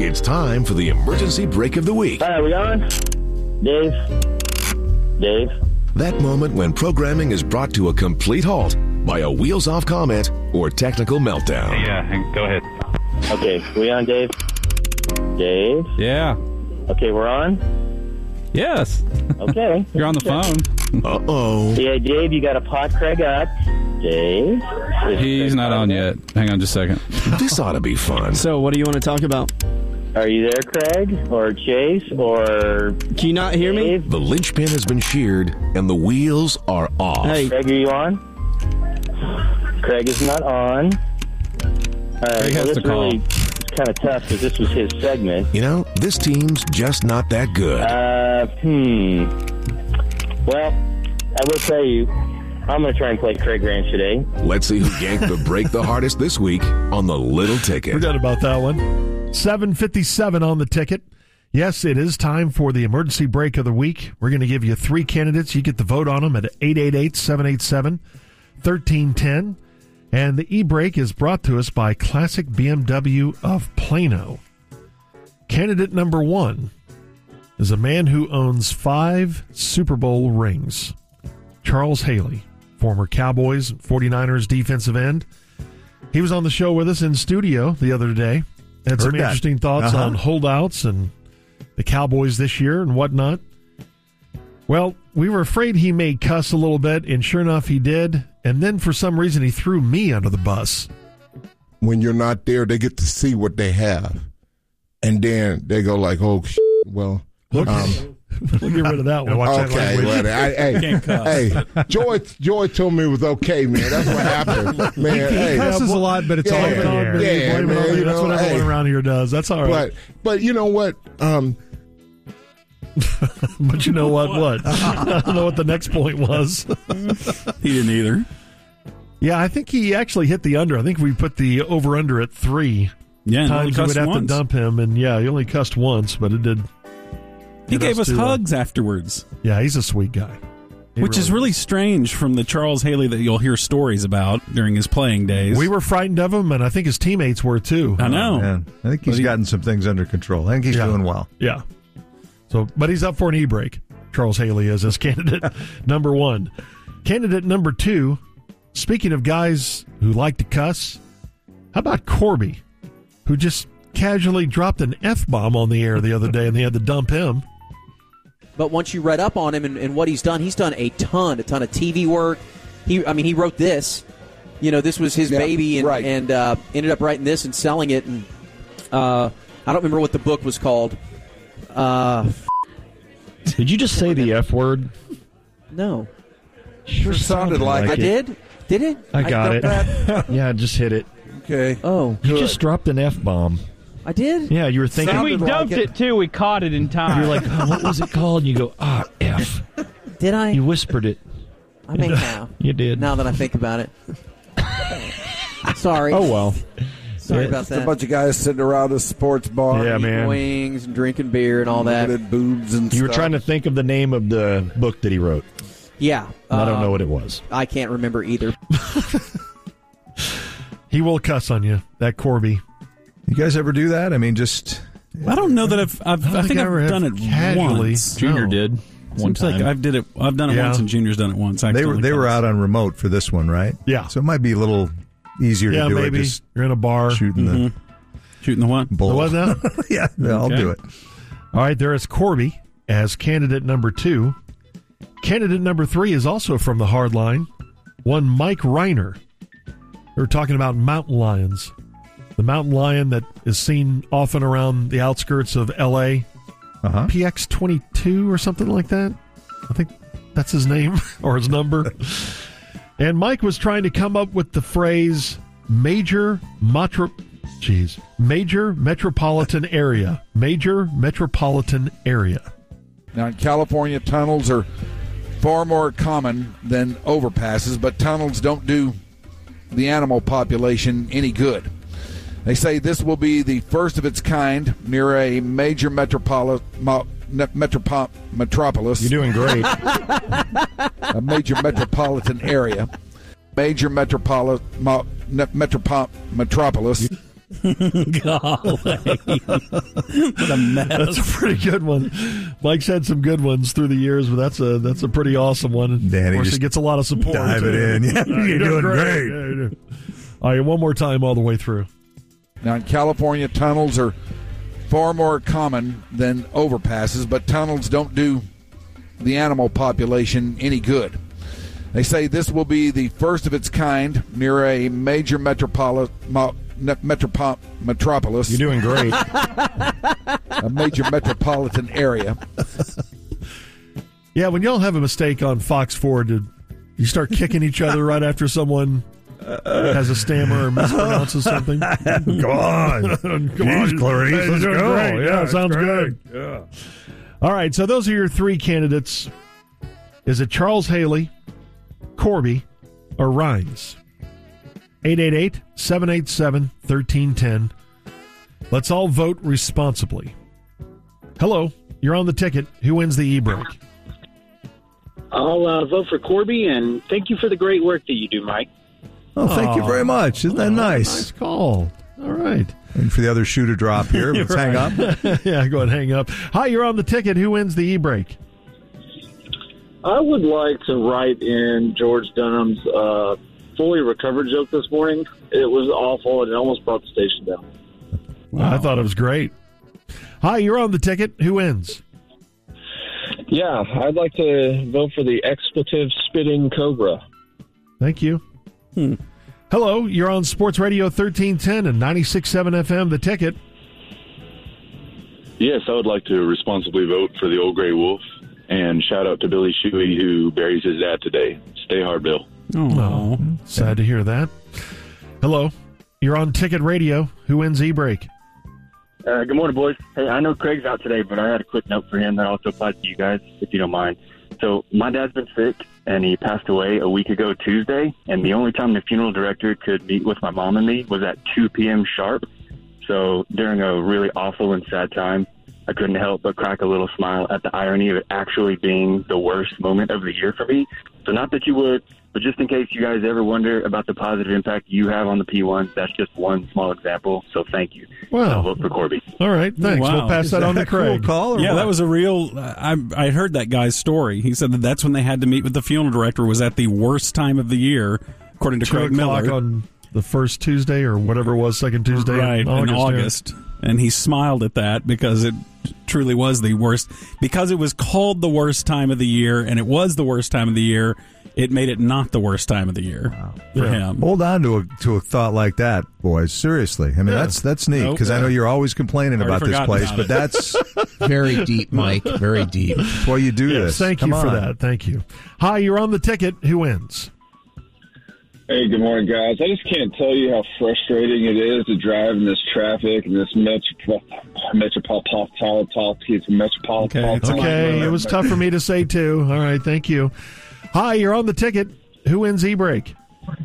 It's time for the emergency break of the week. Hi, are we on? Dave? That moment when programming is brought to a complete halt by a wheels-off comment or technical meltdown. Yeah, go ahead. Okay, we on, Dave? Dave? Yeah. Okay, we're on? Yes. Okay. You're on the phone. Uh-oh. Yeah, Dave, you got to pot Craig up. Dave? He's not on yet. Hang on just a second. This ought to be fun. So, what do you want to talk about? Are you there, Craig? Or Chase? Or Can you not hear me? Dave? The linchpin has been sheared, and the wheels are off. Hey, Craig, are you on? Craig is not on. All right, Craig has this to call. really is kind of tough because this was his segment. You know, this team's just not that good. Well, I will tell you, I'm going to try and play Craig Ranch today. Let's see who yanked the break the hardest this week on the Little Ticket. Forgot about that one. 7:57 on the ticket. Yes, it is time for the emergency break of the week. We're going to give you 3 candidates. You get the vote on them at 888-787-1310. And the e-break is brought to us by Classic BMW of Plano. Candidate number 1 is a man who owns 5 Super Bowl rings. Charles Haley, former Cowboys, 49ers defensive end. He was on the show with us in studio the other day. Had some interesting thoughts on holdouts and the Cowboys this year and whatnot. Well, we were afraid he may cuss a little bit, and sure enough, he did. And then for some reason, he threw me under the bus. When you're not there, they get to see what they have. And then they go like, oh, well. We'll get rid of that one. Okay, Joy told me it was okay, man. That's what happened, man. He cusses a lot, but it's all man. That's what everyone around here does. That's all right. But you know what? But you know what? I don't know what the next point was. He didn't either. Yeah, I think he actually hit the under. I think we put the over-under at 3 times we would have to dump him. And, yeah, he only cussed once, but it did. He gave us hugs afterwards. Yeah, he's a sweet guy. Which is really strange from the Charles Haley that you'll hear stories about during his playing days. We were frightened of him, and I think his teammates were, too. I know. Man. I think he's gotten some things under control. I think he's doing well. Yeah. So, but he's up for an e-break. Charles Haley is his candidate number 1. Candidate number 2, speaking of guys who like to cuss, how about Corby, who just casually dropped an F-bomb on the air the other day, and they had to dump him. But once you read up on him and what he's done a ton of TV work. He wrote this. You know, this was his baby, and ended up writing this and selling it. And I don't remember what the book was called. Did you just say the F word? No. Sure sounded like I it. did? Did it? I got it. Yeah, just hit it. Okay. Oh. You just dropped an F-bomb. I did? Yeah, you were thinking. And we dumped it, too. We caught it in time. You're like, oh, what was it called? And you go, F. Did I? You whispered it. I may have. You did. Now that I think about it. Sorry. Oh, well. Sorry about that. A bunch of guys sitting around a sports bar. Yeah, eating man. wings and drinking beer and all that. Boobs and You were stuff. trying to think of the name of the book that he wrote. Yeah. I don't know what it was. I can't remember either. He will cuss on you, that Corby. You guys ever do that? I mean, just... I don't know that I think I've done it casually. once. Junior did one Seems time. like I've done it once, and Junior's done it once. They were out on remote for this one, right? Yeah. So it might be a little easier to do maybe. it. Just you're in a bar. shooting the what? bull. Was that? Yeah, I'll do it. All right, there is Corby as candidate number 2. Candidate number 3 is also from the hard line, one Mike Reiner. We're talking about mountain lions. The mountain lion that is seen often around the outskirts of L.A. PX22 or something like that. I think that's his name or his number. And Mike was trying to come up with the phrase major metropolitan area. Major metropolitan area. Now, in California, tunnels are far more common than overpasses, but tunnels don't do the animal population any good. They say this will be the first of its kind near a major metropolis. You're doing great. A major metropolitan area. Major metropolis. Golly. What a mess. That's a pretty good one. Mike's had some good ones through the years, but that's a pretty awesome one. Danny, of course, just he gets a lot of support. dive too. it in. Yeah, you're doing great. Yeah, you do. All right, one more time all the way through. Now, in California, tunnels are far more common than overpasses, but tunnels don't do the animal population any good. They say this will be the first of its kind near a major metropolis. You're doing great. A major metropolitan area. Yeah, when y'all have a mistake on Fox 4, did you start kicking each other right after someone has a stammer or mispronounces something? Come on. Jeez, Clarice, Hey, let's you're doing go. great. Yeah, sounds good. Yeah. All right, so those are your three candidates. Is it Charles Haley, Corby, or Rhines? 888-787-1310. Let's all vote responsibly. Hello, you're on the ticket. Who wins the e-break? I'll vote for Corby, and thank you for the great work that you do, Mike. Oh, thank you very much. Isn't that nice? Nice call. All right. And for the other shoe to drop here, let's hang up. Yeah, go ahead and hang up. Hi, you're on the ticket. Who wins the e-break? I would like to write in George Dunham's fully recovered joke this morning. It was awful, and it almost brought the station down. Wow. I thought it was great. Hi, you're on the ticket. Who wins? Yeah, I'd like to vote for the expletive spitting cobra. Thank you. Hello, you're on Sports Radio 1310 and 96.7 FM, The Ticket. Yes, I would like to responsibly vote for the Old Gray Wolf, and shout out to Billy Shuey, who buries his dad today. Stay hard, Bill. Oh, sad to hear that. Hello, you're on Ticket Radio. Who wins e-break? Good morning, boys. Hey, I know Craig's out today, but I had a quick note for him that also applies to you guys, if you don't mind. So my dad's been sick, and he passed away a week ago Tuesday, and the only time the funeral director could meet with my mom and me was at 2 p.m. sharp. So during a really awful and sad time, I couldn't help but crack a little smile at the irony of it actually being the worst moment of the year for me. So not that you would, but just in case you guys ever wonder about the positive impact you have on the P1s, that's just one small example. So thank you. Wow. I'll vote for Corby. All right, thanks. Wow. We'll pass that on to Craig. Cool call, or Yeah, what? that was a real. I heard that guy's story. He said that that's when they had to meet with the funeral director. Was at the worst time of the year, according to 2 Craig o'clock Miller. on the first Tuesday or whatever it was, second Tuesday Right, in in August. August. And he smiled at that because it truly was the worst. Because it was called the worst time of the year, and it was the worst time of the year, it made it not the worst time of the year for him. Hold on to a thought like that, boys. Seriously. I mean, that's neat, because I know you're always complaining Already about this forgotten place, about but it. that's Very deep, Mike. Very deep. that's why you do Yes, this. thank you Come for on. that. Thank you. Hi, you're on the ticket. Who wins? Hey, good morning, guys. I just can't tell you how frustrating it is to drive in this traffic and this metropolitan. Okay, it was tough for me to say, too. All right, thank you. Hi, you're on the ticket. Who wins e-break?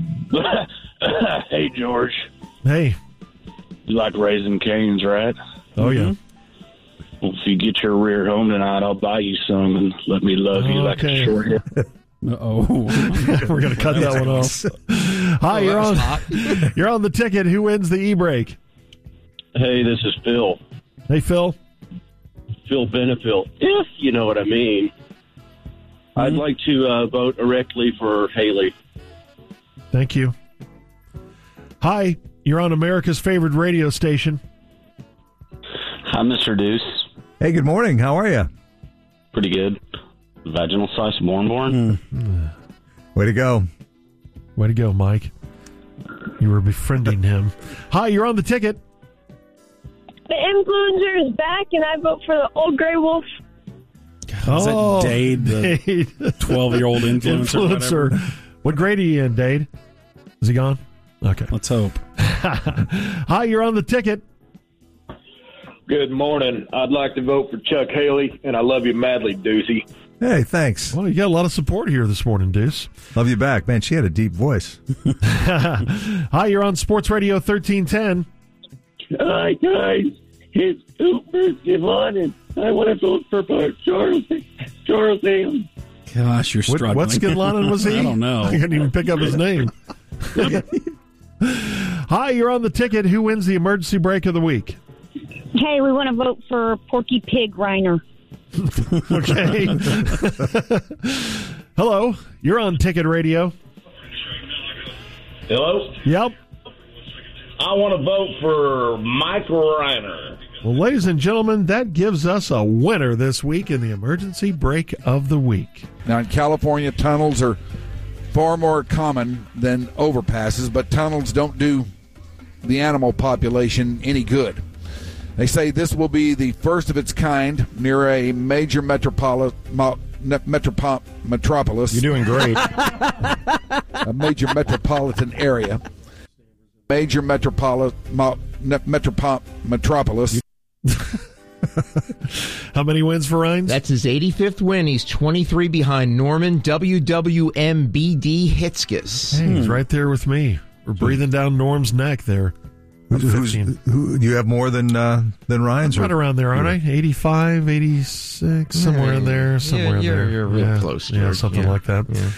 Hey, George. Hey. You like Raising Cane's, right? Oh, yeah. Well, if you get your rear home tonight, I'll buy you some and let me love you like Okay. a short hip. Uh-oh. We're going to cut that one off. Hi, you're on. You're on the ticket. Who wins the e-break? Hey, this is Phil. Hey, Phil. Phil Benefield, if you know what I mean. I'd like to vote directly for Haley. Thank you. Hi, you're on America's favorite radio station. Hi, Mr. Deuce. Hey, good morning. How are you? Pretty good. Vaginal slice born. Way to go. Way to go, Mike. You were befriending him. Hi, you're on the ticket. The influencer is back, and I vote for the Old Gray Wolf. Is that Dade, the 12-year-old influencer? What grade are you in, Dade? Is he gone? Okay. Let's hope. Hi, you're on the ticket. Good morning. I'd like to vote for Chuck Haley, and I love you madly, Deucey. Hey, thanks. Well, you got a lot of support here this morning, Deuce. Love you back. Man, she had a deep voice. Hi, you're on Sports Radio 1310. Hi, guys. It's Cooper Devon, and I want to vote for Charles Haley. Gosh, you're struggling. What Skidlanen was he? I don't know. I couldn't even pick up his name. Hi, you're on the ticket. Who wins the emergency break of the week? Hey, we want to vote for Porky Pig Reiner. Okay. Hello, you're on Ticket Radio. Hello? Yep. I want to vote for Mike Reiner. Well, ladies and gentlemen, that gives us a winner this week in the emergency break of the week. Now, in California, tunnels are far more common than overpasses, but tunnels don't do the animal population any good. They say this will be the first of its kind near a major metropolis. You're doing great. A major metropolitan area. Major metropolis. How many wins for Rhines? That's his 85th win. He's 23 behind Norman WWMBD Hitzkes. Hey, he's right there with me. We're breathing down Norm's neck there. Who you have more than Ryan's? I'm right around there, aren't I? 85, 86, somewhere in there. Somewhere in there. You're real close to it. Something like that. Yeah.